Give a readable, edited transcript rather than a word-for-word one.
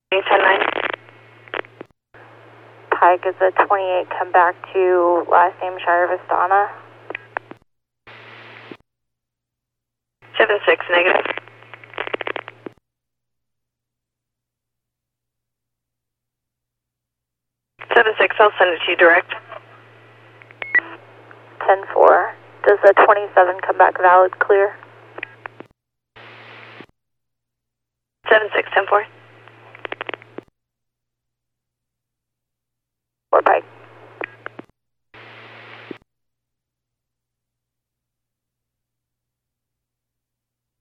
10-9. Pike is a 28, come back to last name Shire Vistana. 7-6, negative. 7-6, I'll send it to you direct. 10-4. Does the 27 come back valid clear? 7-6, 10-4. 4 Pike.